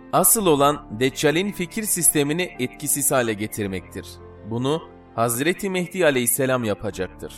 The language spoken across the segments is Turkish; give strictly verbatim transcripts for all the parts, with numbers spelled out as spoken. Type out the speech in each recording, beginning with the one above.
Asıl olan Deccal'in fikir sistemini etkisiz hale getirmektir. Bunu Hazreti Mehdi Aleyhisselam yapacaktır.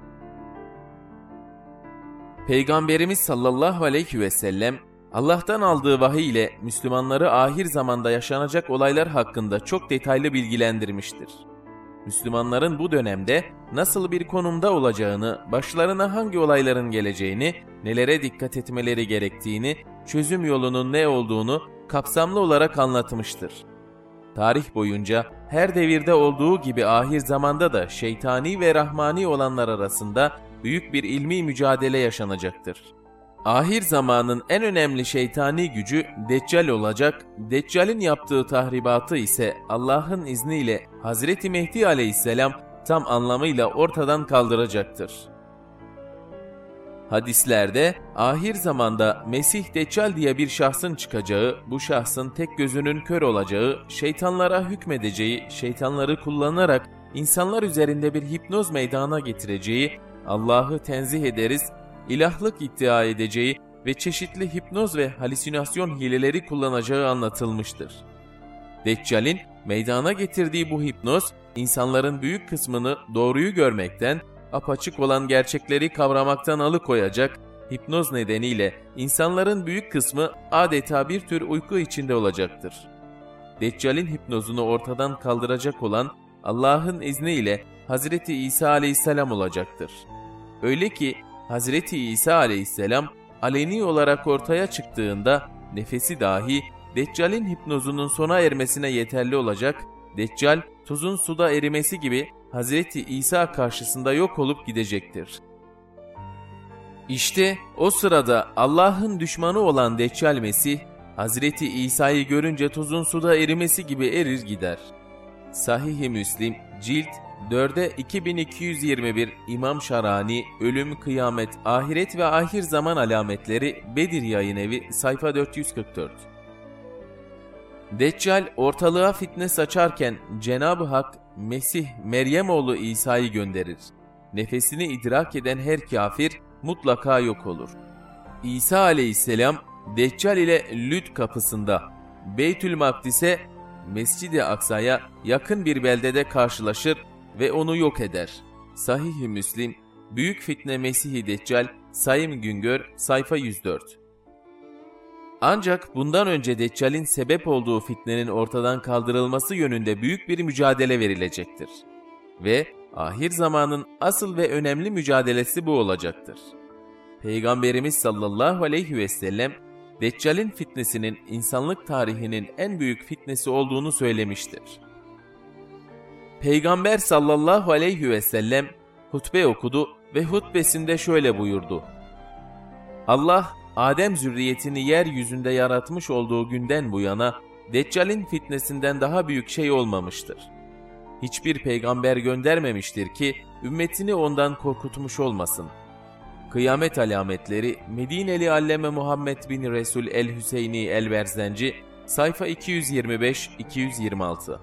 Peygamberimiz sallallahu aleyhi ve sellem Allah'tan aldığı vahiy ile Müslümanları ahir zamanda yaşanacak olaylar hakkında çok detaylı bilgilendirmiştir. Müslümanların bu dönemde nasıl bir konumda olacağını, başlarına hangi olayların geleceğini, nelere dikkat etmeleri gerektiğini, çözüm yolunun ne olduğunu kapsamlı olarak anlatmıştır. Tarih boyunca her devirde olduğu gibi ahir zamanda da şeytani ve rahmani olanlar arasında büyük bir ilmi mücadele yaşanacaktır. Ahir zamanın en önemli şeytani gücü Deccal olacak, Deccal'in yaptığı tahribatı ise Allah'ın izniyle Hazreti Mehdi Aleyhisselam tam anlamıyla ortadan kaldıracaktır. Hadislerde ahir zamanda Mesih Deccal diye bir şahsın çıkacağı, bu şahsın tek gözünün kör olacağı, şeytanlara hükmedeceği, şeytanları kullanarak insanlar üzerinde bir hipnoz meydana getireceği, Allah'ı tenzih ederiz, ilahlık iddia edeceği ve çeşitli hipnoz ve halüsinasyon hileleri kullanacağı anlatılmıştır. Deccal'in meydana getirdiği bu hipnoz, insanların büyük kısmını doğruyu görmekten, apaçık olan gerçekleri kavramaktan alıkoyacak, hipnoz nedeniyle insanların büyük kısmı adeta bir tür uyku içinde olacaktır. Deccal'in hipnozunu ortadan kaldıracak olan Allah'ın izniyle Hazreti İsa Aleyhisselam olacaktır. Öyle ki Hazreti İsa Aleyhisselam aleni olarak ortaya çıktığında nefesi dahi Deccal'in hipnozunun sona ermesine yeterli olacak, Deccal tuzun suda erimesi gibi Hazreti İsa karşısında yok olup gidecektir. İşte o sırada Allah'ın düşmanı olan Deccal Mesih, Hazreti İsa'yı görünce tuzun suda erimesi gibi erir gider. Sahih-i Müslim, cilt dörde iki bin iki yüz yirmi bir İmam Şarani, Ölüm, Kıyamet, Ahiret ve Ahir Zaman Alametleri, Bedir Yayınevi, sayfa dört yüz kırk dört. Deccal ortalığa fitne saçarken Cenab-ı Hak, Mesih, Meryem oğlu İsa'yı gönderir. Nefesini idrak eden her kafir mutlaka yok olur. İsa Aleyhisselam, Deccal ile Lüd kapısında, Beytül Makdis'e, Mescid-i Aksa'ya yakın bir beldede karşılaşır ve onu yok eder. Sahih-i Müslim, Büyük Fitne Mesih-i Deccal, Sayım Güngör, sayfa yüz dört. Ancak bundan önce Deccal'in sebep olduğu fitnenin ortadan kaldırılması yönünde büyük bir mücadele verilecektir. Ve ahir zamanın asıl ve önemli mücadelesi bu olacaktır. Peygamberimiz sallallahu aleyhi ve sellem, Deccal'in fitnesinin insanlık tarihinin en büyük fitnesi olduğunu söylemiştir. Peygamber sallallahu aleyhi ve sellem hutbe okudu ve hutbesinde şöyle buyurdu: Allah, Adem zürriyetini yeryüzünde yaratmış olduğu günden bu yana Deccal'in fitnesinden daha büyük şey olmamıştır. Hiçbir peygamber göndermemiştir ki ümmetini ondan korkutmuş olmasın. Kıyamet alametleri Medineli Alleme Muhammed bin Resul el-Hüseyni el-Verzenci, sayfa iki yüz yirmi beş iki yüz yirmi altı.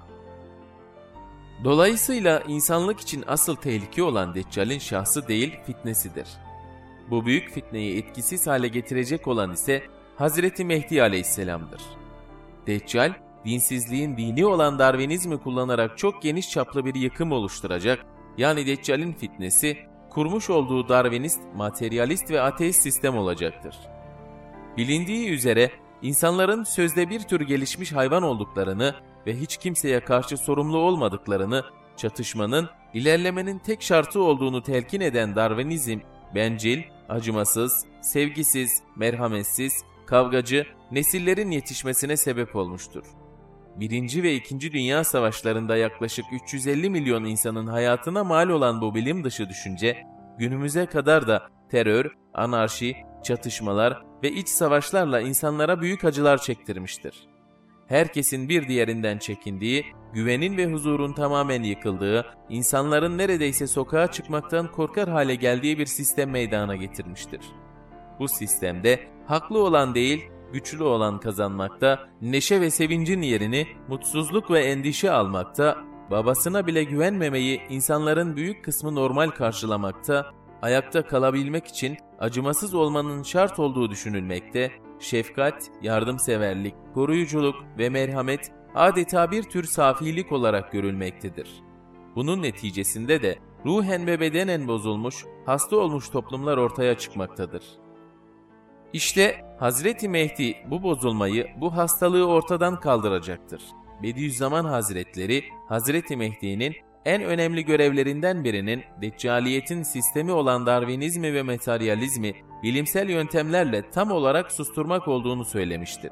Dolayısıyla insanlık için asıl tehlike olan Deccal'in şahsı değil, fitnesidir. Bu büyük fitneyi etkisiz hale getirecek olan ise Hazreti Mehdi Aleyhisselam'dır. Deccal, dinsizliğin dini olan Darwinizmi kullanarak çok geniş çaplı bir yıkım oluşturacak, yani Deccal'in fitnesi, kurmuş olduğu Darwinist, materyalist ve ateist sistem olacaktır. Bilindiği üzere, insanların sözde bir tür gelişmiş hayvan olduklarını ve hiç kimseye karşı sorumlu olmadıklarını, çatışmanın, ilerlemenin tek şartı olduğunu telkin eden Darwinizm, bencil, acımasız, sevgisiz, merhametsiz, kavgacı, nesillerin yetişmesine sebep olmuştur. Birinci ve İkinci Dünya Savaşlarında yaklaşık üç yüz elli milyon insanın hayatına mal olan bu bilim dışı düşünce, günümüze kadar da terör, anarşi, çatışmalar ve iç savaşlarla insanlara büyük acılar çektirmiştir. Herkesin bir diğerinden çekindiği, güvenin ve huzurun tamamen yıkıldığı, insanların neredeyse sokağa çıkmaktan korkar hale geldiği bir sistem meydana getirmiştir. Bu sistemde haklı olan değil, güçlü olan kazanmakta, neşe ve sevincin yerini mutsuzluk ve endişe almakta, babasına bile güvenmemeyi insanların büyük kısmı normal karşılamakta, ayakta kalabilmek için acımasız olmanın şart olduğu düşünülmekte, şefkat, yardımseverlik, koruyuculuk ve merhamet adeta bir tür safilik olarak görülmektedir. Bunun neticesinde de ruhen ve bedenen bozulmuş, hasta olmuş toplumlar ortaya çıkmaktadır. İşte Hazreti Mehdi bu bozulmayı, bu hastalığı ortadan kaldıracaktır. Bediüzzaman Hazretleri, Hazreti Mehdi'nin en önemli görevlerinden birinin Deccaliyetin sistemi olan Darwinizmi ve materyalizmi bilimsel yöntemlerle tam olarak susturmak olduğunu söylemiştir.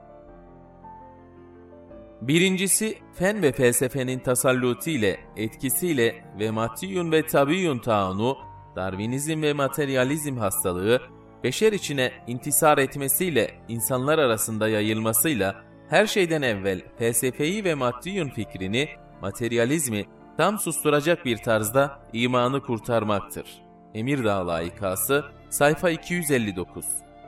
Birincisi, fen ve felsefenin tasallutiyle, etkisiyle ve maddiyun ve tabiyyun taunu, Darwinizm ve materyalizm hastalığı, beşer içine intisar etmesiyle, insanlar arasında yayılmasıyla, her şeyden evvel felsefeyi ve maddiyun fikrini, materyalizmi tam susturacak bir tarzda imanı kurtarmaktır. Emirdağ Layıkası, sayfa iki yüz elli dokuz.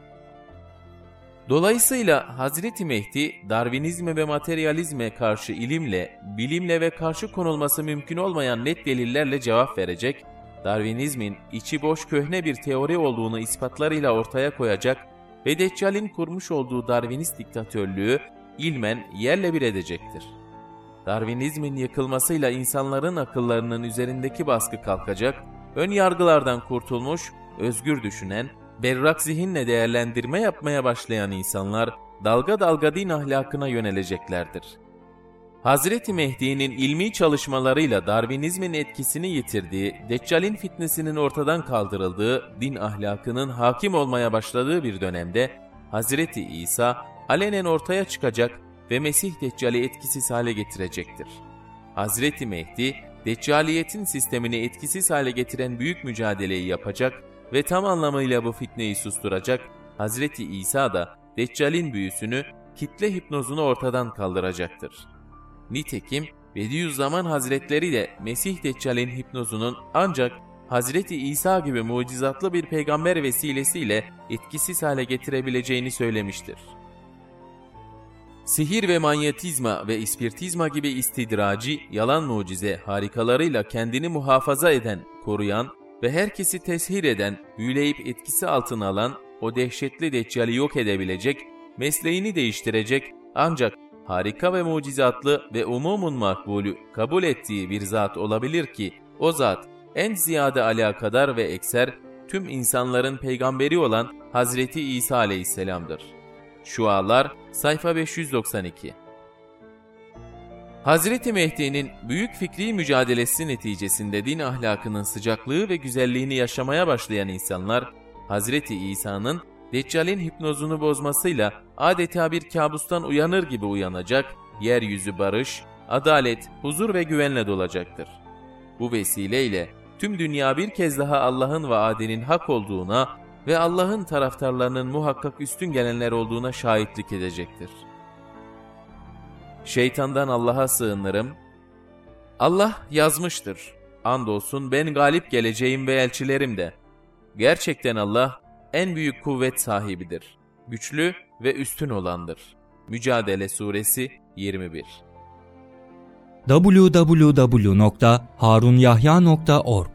Dolayısıyla Hazreti Mehdi, Darwinizme ve materyalizme karşı ilimle, bilimle ve karşı konulması mümkün olmayan net delillerle cevap verecek, Darwinizmin içi boş köhne bir teori olduğunu ispatlarıyla ortaya koyacak ve Deccal'in kurmuş olduğu Darwinist diktatörlüğü ilmen yerle bir edecektir. Darwinizmin yıkılmasıyla insanların akıllarının üzerindeki baskı kalkacak, ön yargılardan kurtulmuş, özgür düşünen, berrak zihinle değerlendirme yapmaya başlayan insanlar dalga dalga din ahlakına yöneleceklerdir. Hazreti Mehdi'nin ilmi çalışmalarıyla Darwinizmin etkisini yitirdiği, Deccal'in fitnesinin ortadan kaldırıldığı, din ahlakının hakim olmaya başladığı bir dönemde Hazreti İsa alenen ortaya çıkacak ve Mesih Deccal'i etkisiz hale getirecektir. Hazreti Mehdi, Deccaliyetin sistemini etkisiz hale getiren büyük mücadeleyi yapacak ve tam anlamıyla bu fitneyi susturacak, Hazreti İsa da Deccal'in büyüsünü, kitle hipnozunu ortadan kaldıracaktır. Nitekim Bediüzzaman Hazretleri de Mesih Deccal'in hipnozunun ancak Hazreti İsa gibi mucizatlı bir peygamber vesilesiyle etkisiz hale getirebileceğini söylemiştir. Sihir ve manyetizma ve ispiritizma gibi istidraci, yalan mucize harikalarıyla kendini muhafaza eden, koruyan ve herkesi teshir eden, büyüleyip etkisi altına alan o dehşetli Deccal'i yok edebilecek, mesleğini değiştirecek ancak harika ve mucizatlı ve umumun makbulü kabul ettiği bir zat olabilir ki o zat en ziyade alakadar ve ekser tüm insanların peygamberi olan Hazreti İsa Aleyhisselam'dır. Şualar sayfa beş yüz doksan iki. Hazreti Mehdi'nin büyük fikri mücadelesi neticesinde din ahlakının sıcaklığı ve güzelliğini yaşamaya başlayan insanlar, Hazreti İsa'nın Deccal'in hipnozunu bozmasıyla adeta bir kabustan uyanır gibi uyanacak, yeryüzü barış, adalet, huzur ve güvenle dolacaktır. Bu vesileyle tüm dünya bir kez daha Allah'ın vaadinin hak olduğuna ve Allah'ın taraftarlarının muhakkak üstün gelenler olduğuna şahitlik edecektir. Şeytandan Allah'a sığınırım. Allah yazmıştır. Andolsun ben galip geleceğim ve elçilerim de. Gerçekten Allah en büyük kuvvet sahibidir. Güçlü ve üstün olandır. Mücadele Suresi yirmi bir. double-u double-u double-u nokta harun yahya nokta org